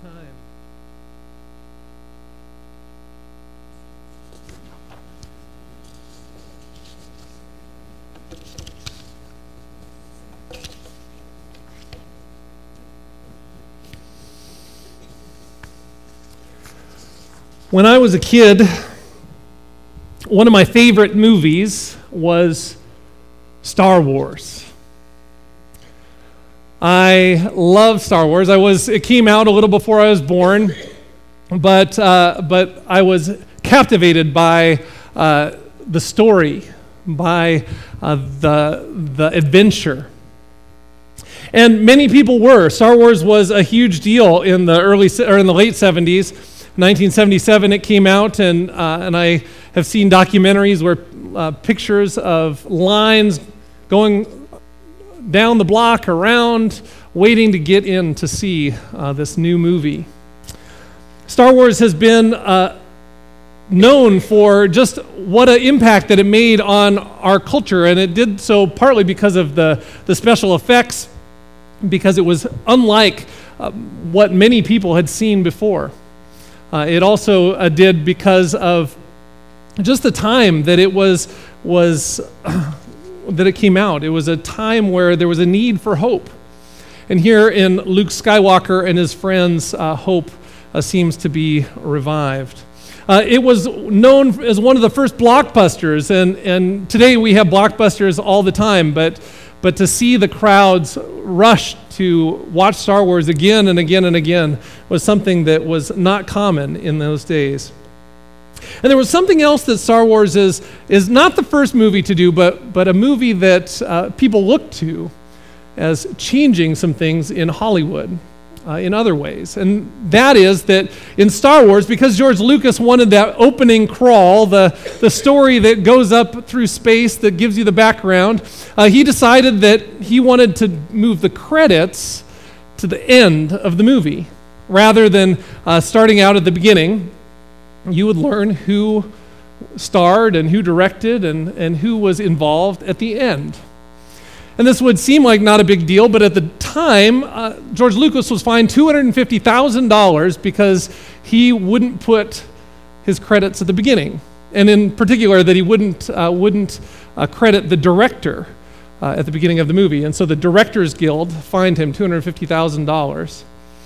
time. When I was a kid, one of my favorite movies was Star Wars. I love Star Wars. It came out a little before I was born, but I was captivated by the story, by the adventure. And many people were. Star Wars was a huge deal in the late 70s. 1977 it came out, and I have seen documentaries where pictures of lines going down the block, around, waiting to get in to see this new movie. Star Wars has been known for just what an impact that it made on our culture, and it did so partly because of the special effects, because it was unlike what many people had seen before. It also did because of just the time that that it came out. It was a time where there was a need for hope. And here in Luke Skywalker and his friends, hope seems to be revived. It was known as one of the first blockbusters, and today we have blockbusters all the time, but to see the crowds rush to watch Star Wars again and again and again was something that was not common in those days. And there was something else that Star Wars is not the first movie to do, but a movie that people look to as changing some things in Hollywood in other ways. And that is that in Star Wars, because George Lucas wanted that opening crawl, the story that goes up through space that gives you the background, he decided that he wanted to move the credits to the end of the movie. Rather than starting out at the beginning, you would learn who starred and who directed and who was involved at the end. And this would seem like not a big deal, but at the time, George Lucas was fined $250,000 because he wouldn't put his credits at the beginning. And in particular, that he wouldn't credit the director at the beginning of the movie. And so the Directors Guild fined him $250,000.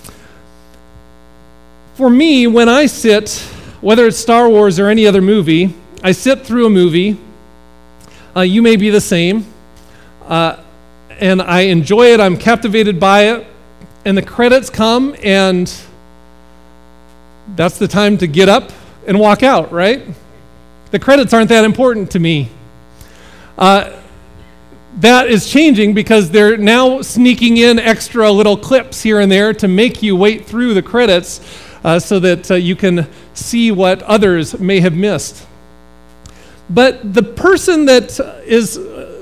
For me, when I sit, whether it's Star Wars or any other movie, I sit through a movie. You may be the same. And I enjoy it, I'm captivated by it, and the credits come, and that's the time to get up and walk out, right? The credits aren't that important to me. That is changing because they're now sneaking in extra little clips here and there to make you wait through the credits so that you can see what others may have missed. But the person that is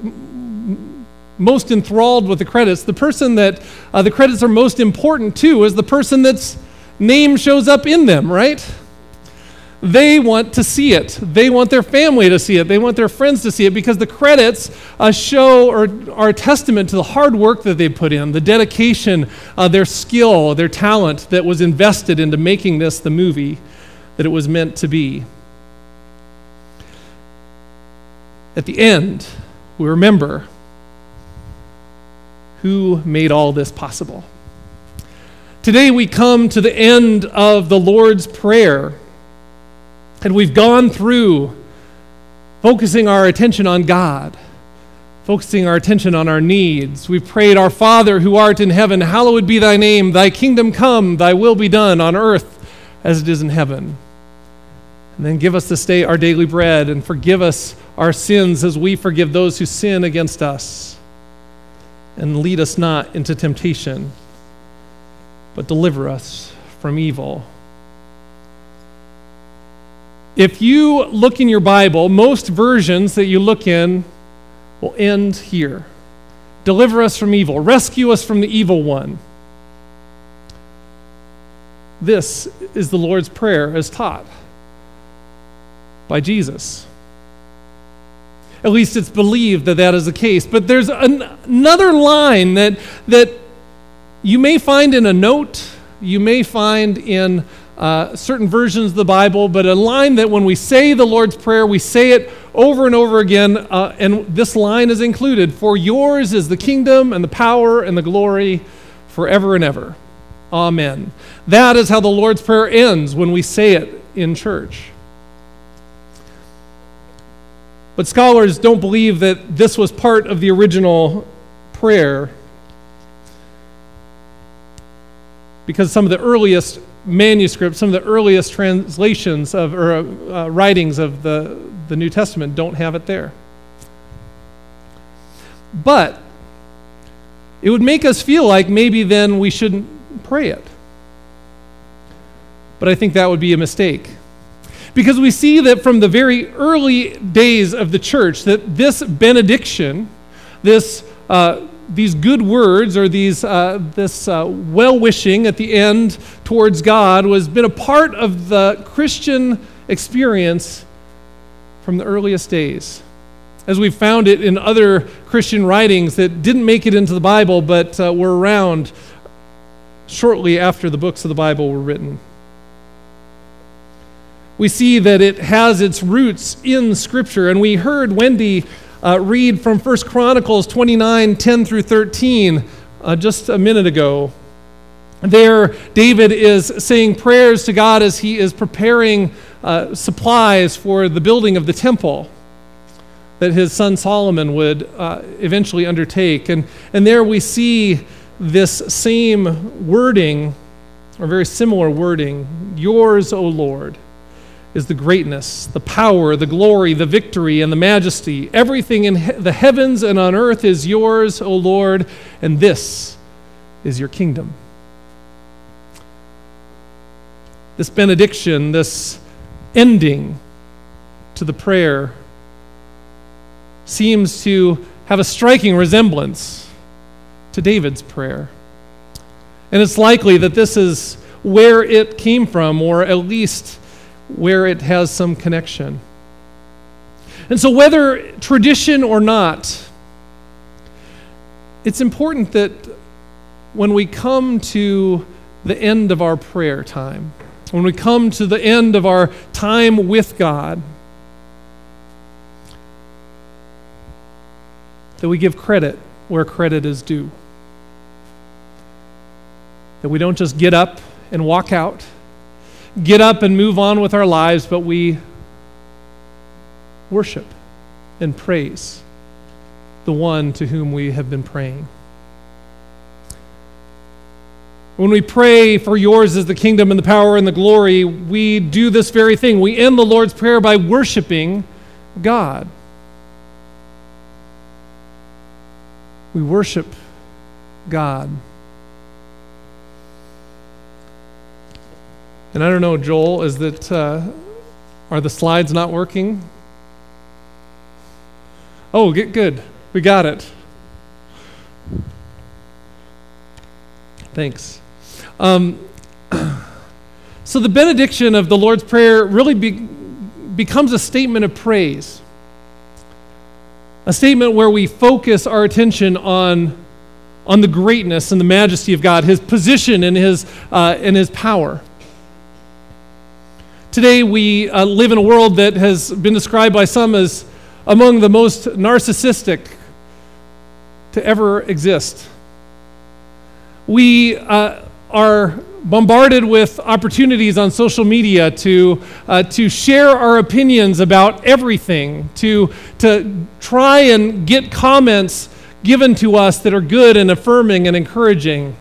most enthralled with the credits, the person that the credits are most important to is the person that's name shows up in them, right? They want to see it. They want their family to see it. They want their friends to see it because the credits show or are a testament to the hard work that they put in, the dedication, their skill, their talent that was invested into making this the movie that it was meant to be. At the end, we remember who made all this possible. Today we come to the end of the Lord's Prayer, and we've gone through focusing our attention on God, focusing our attention on our needs. We've prayed, "Our Father who art in heaven, hallowed be thy name. Thy kingdom come, thy will be done on earth as it is in heaven. And then give us this day our daily bread, and forgive us our sins as we forgive those who sin against us. And lead us not into temptation, but deliver us from evil." If you look in your Bible, most versions that you look in will end here. Deliver us from evil. Rescue us from the evil one. This is the Lord's Prayer as taught by Jesus. At least it's believed that that is the case. But there's another line that you may find in a note you may find in certain versions of the Bible, but a line that when we say the Lord's Prayer, we say it over and over again, and this line is included: "For yours is the kingdom and the power and the glory forever and ever. Amen." That is how the Lord's Prayer ends when we say it in church. But scholars don't believe that this was part of the original prayer, because some of the earliest manuscripts, some of the earliest translations of or writings of the New Testament don't have it there. But it would make us feel like maybe then we shouldn't pray it. But I think that would be a mistake. Because we see that from the very early days of the church that this benediction, these good words, or this well-wishing at the end towards God, was been a part of the Christian experience from the earliest days, as we found it in other Christian writings that didn't make it into the Bible, but were around shortly after the books of the Bible were written. We see that it has its roots in Scripture, and we heard Wendy read from 1 Chronicles 29, 10 through 13 just a minute ago. There, David is saying prayers to God as he is preparing supplies for the building of the temple that his son Solomon would eventually undertake. And there we see this same wording, or very similar wording: "Yours, O Lord, is the greatness, the power, the glory, the victory, and the majesty. Everything in the heavens and on earth is yours, O Lord, and this is your kingdom." This benediction, this ending to the prayer, seems to have a striking resemblance to David's prayer. And it's likely that this is where it came from, or at least where it has some connection. And so whether tradition or not, it's important that when we come to the end of our prayer time, when we come to the end of our time with God, that we give credit where credit is due. That we don't just get up and walk out, get up and move on with our lives, but we worship and praise the one to whom we have been praying. When we pray, "For yours is the kingdom and the power and the glory," we do this very thing. We end the Lord's Prayer by worshiping God. We worship God. And I don't know, Joel, are the slides not working? Oh, good. We got it. Thanks. So the benediction of the Lord's Prayer really becomes a statement of praise. A statement where we focus our attention on the greatness and the majesty of God, His position and His power. Today we live in a world that has been described by some as among the most narcissistic to ever exist. We are bombarded with opportunities on social media to share our opinions about everything, to try and get comments given to us that are good and affirming and encouraging.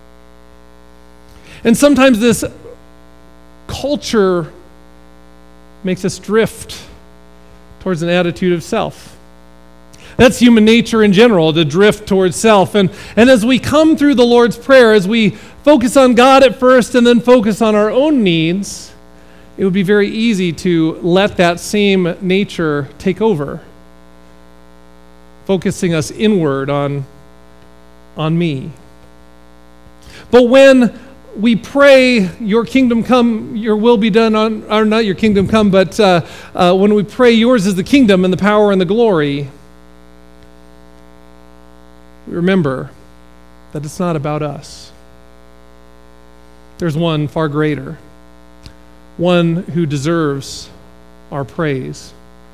And sometimes this culture makes us drift towards an attitude of self. That's human nature in general, to drift towards self. And as we come through the Lord's Prayer, as we focus on God at first and then focus on our own needs, it would be very easy to let that same nature take over, focusing us inward on me. But when we pray, "Your kingdom come, your will be done on," or not your kingdom come, but when we pray, "Yours is the kingdom and the power and the glory," we remember that it's not about us. there's one far greater, one who deserves our praise.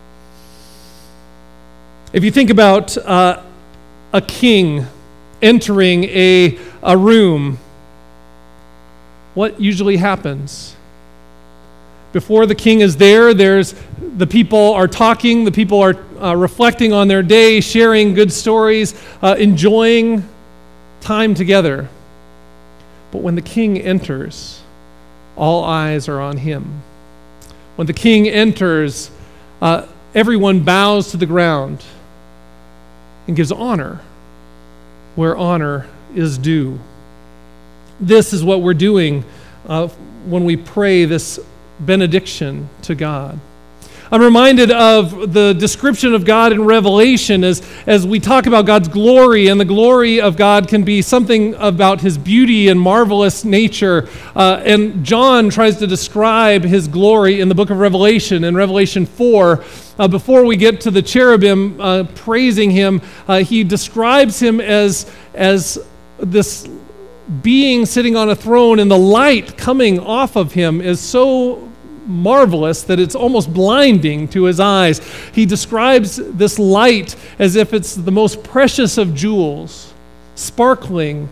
If you think about a king entering a room, what usually happens? Before the king is there, the people are talking, the people are reflecting on their day, sharing good stories, enjoying time together. But when the king enters, all eyes are on him. When the king enters, everyone bows to the ground and gives honor where honor is due. This is what we're doing when we pray this benediction to God. I'm reminded of the description of God in Revelation as we talk about God's glory, and the glory of God can be something about his beauty and marvelous nature. And John tries to describe his glory in the book of Revelation, in Revelation 4. Before we get to the cherubim praising him, he describes him as this being sitting on a throne, and the light coming off of him is so marvelous that it's almost blinding to his eyes. He describes this light as if it's the most precious of jewels, sparkling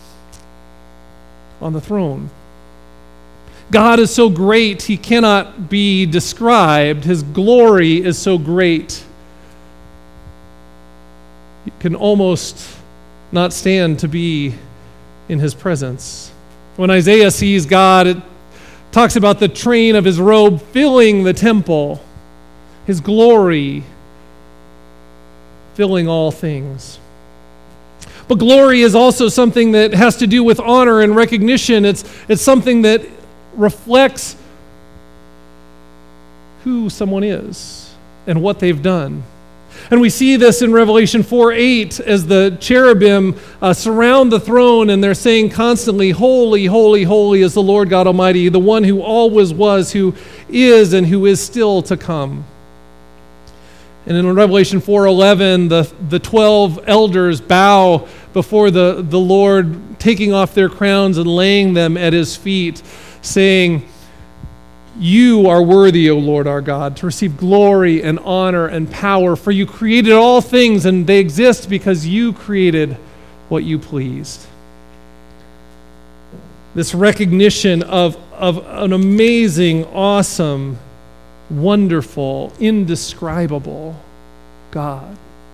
on the throne. God is so great, he cannot be described. His glory is so great, you can almost not stand to be in his presence. When Isaiah sees God, it talks about the train of his robe filling the temple, his glory filling all things. But glory is also something that has to do with honor and recognition. It's something that reflects who someone is and what they've done. And we see this in Revelation 4:8 as the cherubim surround the throne, and they're saying constantly, "Holy, holy, holy is the Lord God Almighty, the one who always was, who is, and who is still to come." And in Revelation 4:11, the 12 elders bow before the Lord, taking off their crowns and laying them at his feet, saying, "You are worthy, O Lord our God, to receive glory and honor and power, for you created all things, and they exist because you created what you pleased." This recognition of an amazing, awesome, wonderful, indescribable God.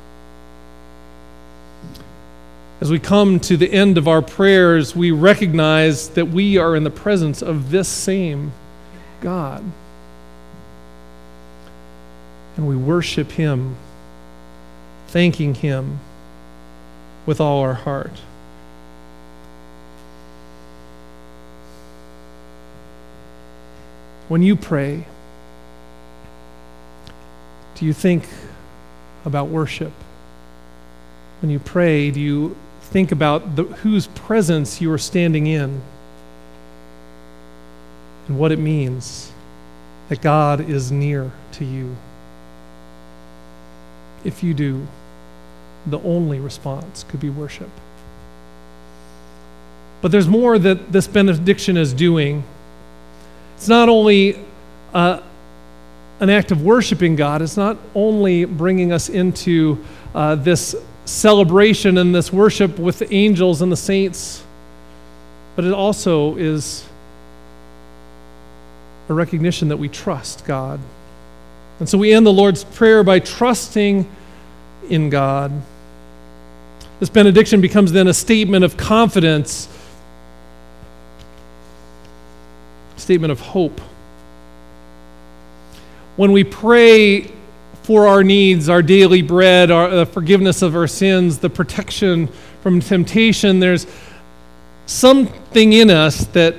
As we come to the end of our prayers, we recognize that we are in the presence of this same God. And we worship him, thanking him with all our heart. When you pray, do you think about worship? When you pray, do you think about whose presence you are standing in? And what it means that God is near to you? If you do, the only response could be worship. But there's more that this benediction is doing. It's not only an act of worshiping God, it's not only bringing us into this celebration and this worship with the angels and the saints, but it also is a recognition that we trust God. And so we end the Lord's Prayer by trusting in God. This benediction becomes then a statement of confidence, a statement of hope. When we pray for our needs, our daily bread, the forgiveness of our sins, the protection from temptation, there's something in us that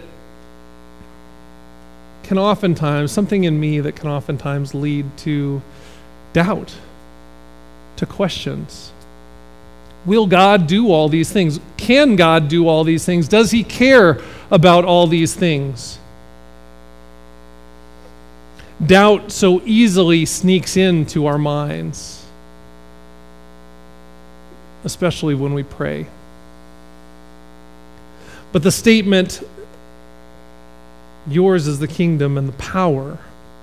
can oftentimes, something in me that can oftentimes lead to doubt, to questions. Will God do all these things? Can God do all these things? Does he care about all these things? Doubt so easily sneaks into our minds, especially when we pray. But the statement Yours is the kingdom and the power.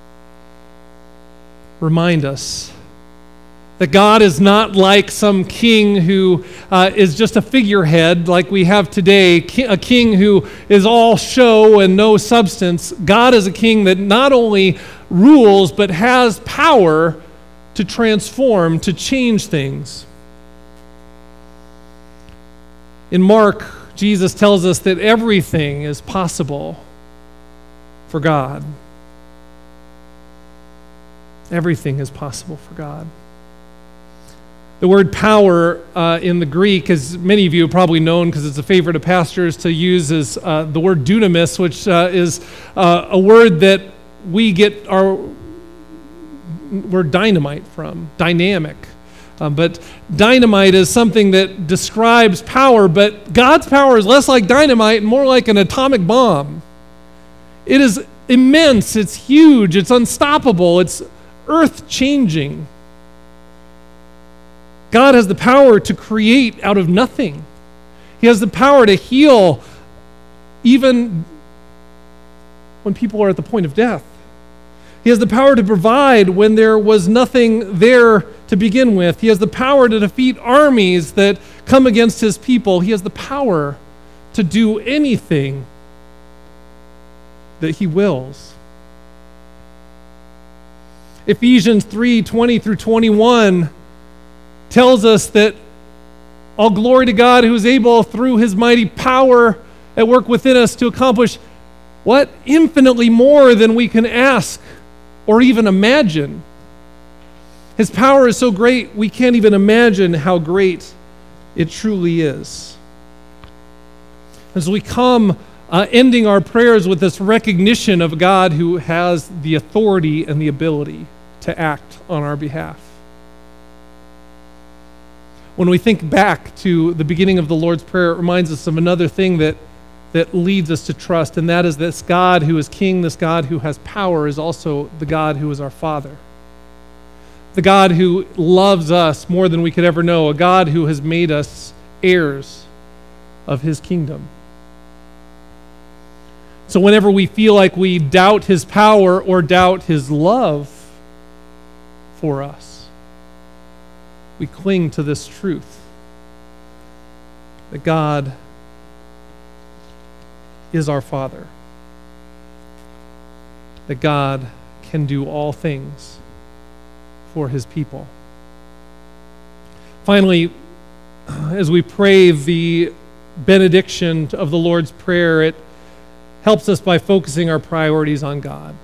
Remind us that God is not like some king who is just a figurehead like we have today, a king who is all show and no substance. God is a king that not only rules but has power to transform, to change things. In Mark, Jesus tells us that everything is possible for God. Everything is possible for God. The word power in the Greek, as many of you have probably known because it's a favorite of pastors to use, is the word dunamis, which is a word that we get our word dynamite from, dynamic. But dynamite is something that describes power, but God's power is less like dynamite and more like an atomic bomb. It is immense, it's huge, it's unstoppable, it's earth-changing. God has the power to create out of nothing. He has the power to heal even when people are at the point of death. He has the power to provide when there was nothing there to begin with. He has the power to defeat armies that come against his people. He has the power to do anything that he wills. Ephesians 3:20 through 21 tells us that all glory to God who is able through his mighty power at work within us to accomplish what? Infinitely more than we can ask or even imagine. His power is so great we can't even imagine how great it truly is. As we come ending our prayers with this recognition of God who has the authority and the ability to act on our behalf. When we think back to the beginning of the Lord's Prayer, it reminds us of another thing that leads us to trust, and that is this God who is King, this God who has power, is also the God who is our Father. The God who loves us more than we could ever know, a God who has made us heirs of his kingdom. So whenever we feel like we doubt his power or doubt his love for us, we cling to this truth that God is our Father, that God can do all things for his people. Finally, as we pray the benediction of the Lord's Prayer, it helps us by focusing our priorities on God.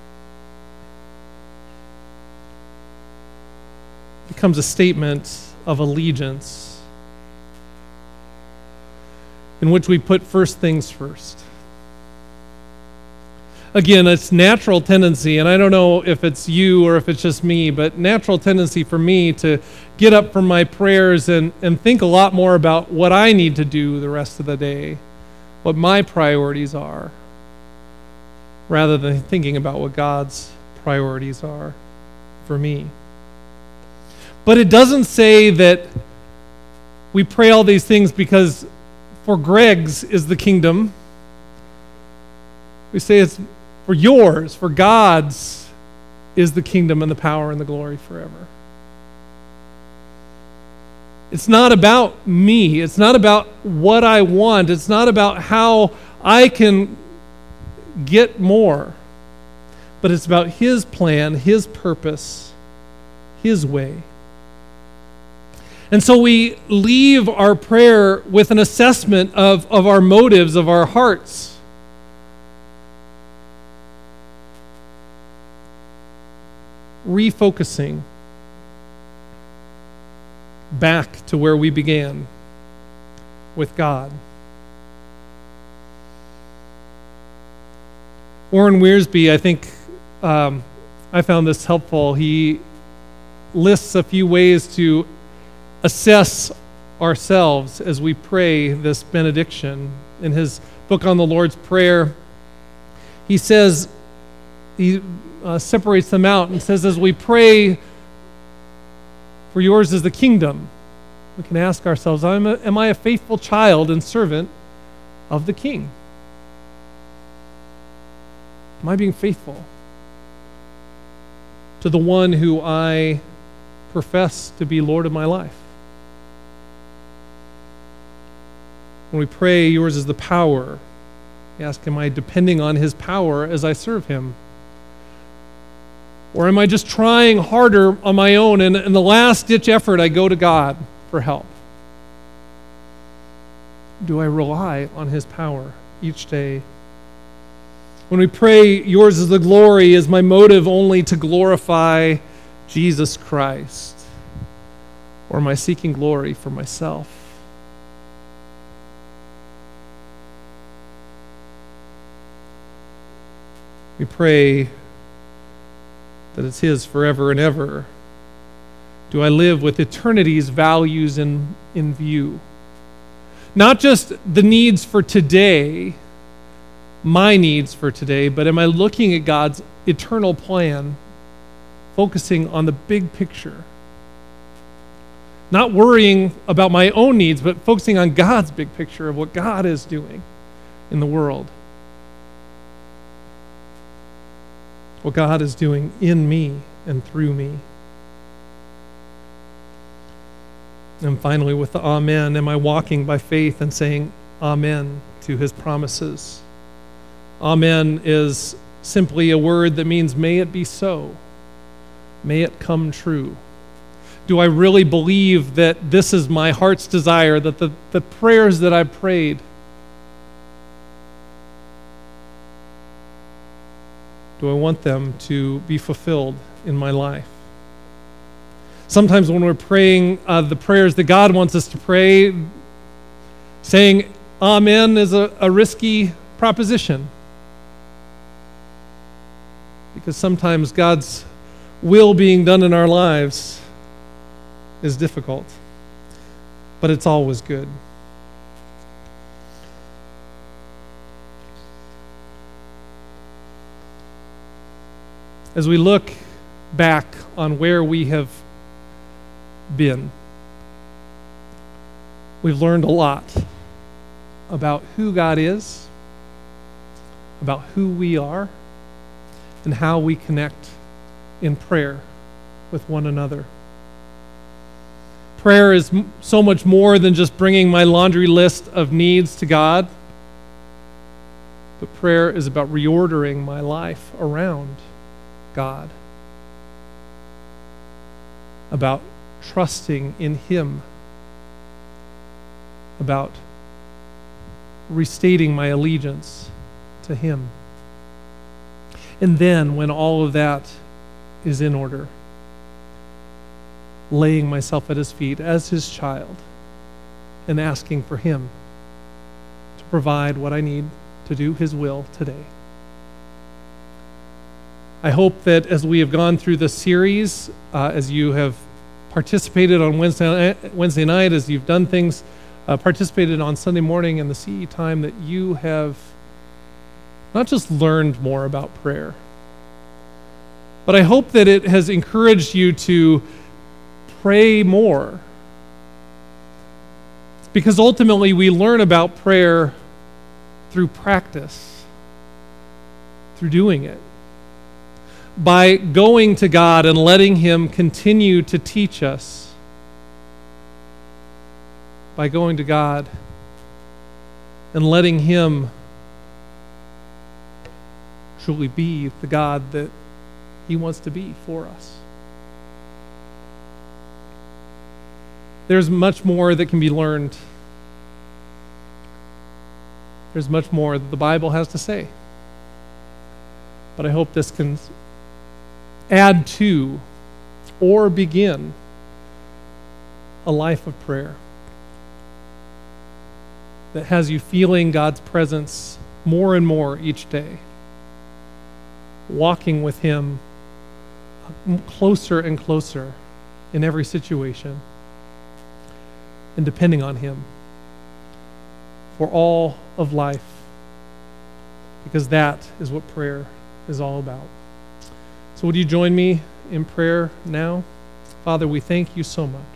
It becomes a statement of allegiance in which we put first things first. Again, it's natural tendency, and I don't know if it's you or if it's just me, but natural tendency for me to get up from my prayers and think a lot more about what I need to do the rest of the day, what my priorities are, rather than thinking about what God's priorities are for me. But it doesn't say that we pray all these things because for Greg's is the kingdom. We say it's for yours, for God's is the kingdom and the power and the glory forever. It's not about me. It's not about what I want. It's not about how I can get more. But it's about his plan, his purpose, his way. And so we leave our prayer with an assessment of our motives, of our hearts. Refocusing back to where we began, with God. Warren Wiersbe, I think I found this helpful. He lists a few ways to assess ourselves as we pray this benediction. In his book on the Lord's Prayer, he says, he separates them out and says, as we pray, for yours is the kingdom, we can ask ourselves, am I a faithful child and servant of the King? Am I being faithful to the one who I profess to be Lord of my life? When we pray, yours is the power, we ask, am I depending on his power as I serve him? Or am I just trying harder on my own, and in the last-ditch effort, I go to God for help? Do I rely on his power each day? When we pray, yours is the glory, is my motive only to glorify Jesus Christ? Or am I seeking glory for myself? We pray that it's his forever and ever. Do I live with eternity's values in view? Not just the needs for today, my needs for today, but am I looking at God's eternal plan, focusing on the big picture? Not worrying about my own needs, but focusing on God's big picture of what God is doing in the world. What God is doing in me and through me. And finally, with the amen, am I walking by faith and saying amen to his promises? Amen is simply a word that means may it be so. May it come true. Do I really believe that this is my heart's desire, that the prayers that I prayed, do I want them to be fulfilled in my life? Sometimes when we're praying the prayers that God wants us to pray, saying amen is a risky proposition. Because sometimes God's will being done in our lives is difficult. But it's always good. As we look back on where we have been, we've learned a lot about who God is, about who we are, and how we connect in prayer with one another. Prayer is so much more than just bringing my laundry list of needs to God, but prayer is about reordering my life around God, about trusting in him, about restating my allegiance to him. And then, when all of that is in order, laying myself at his feet as his child and asking for him to provide what I need to do his will today. I hope that as we have gone through this series, as you have participated on Wednesday night, as you've done things, participated on Sunday morning in the CE time, that you have not just learned more about prayer, but I hope that it has encouraged you to pray more. Because ultimately we learn about prayer through practice, through doing it. By going to God and letting him continue to teach us. By going to God and letting him truly be the God that he wants to be for us. There's much more that can be learned. There's much more that the Bible has to say. But I hope this can add to or begin a life of prayer that has you feeling God's presence more and more each day, walking with him closer and closer in every situation, and depending on him for all of life, because that is what prayer is all about. So would you join me in prayer now? Father, we thank you so much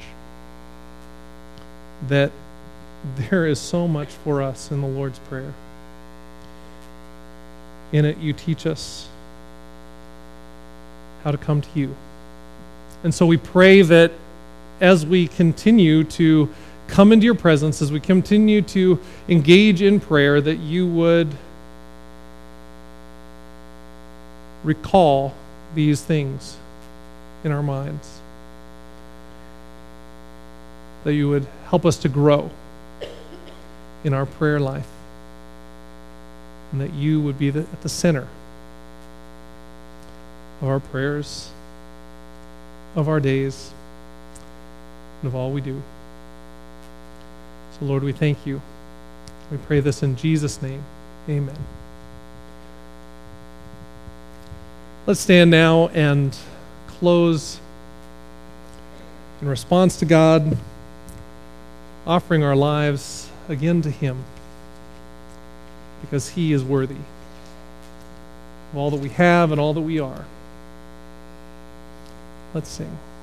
that there is so much for us in the Lord's Prayer. In it, you teach us how to come to you. And so we pray that as we continue to come into your presence, as we continue to engage in prayer, that you would recall these things in our minds. That you would help us to grow in our prayer life. And that you would be at the center of our prayers, of our days, and of all we do. So, Lord, we thank you. We pray this in Jesus' name. Amen. Let's stand now and close in response to God, offering our lives again to Him, because He is worthy of all that we have and all that we are. Let's sing.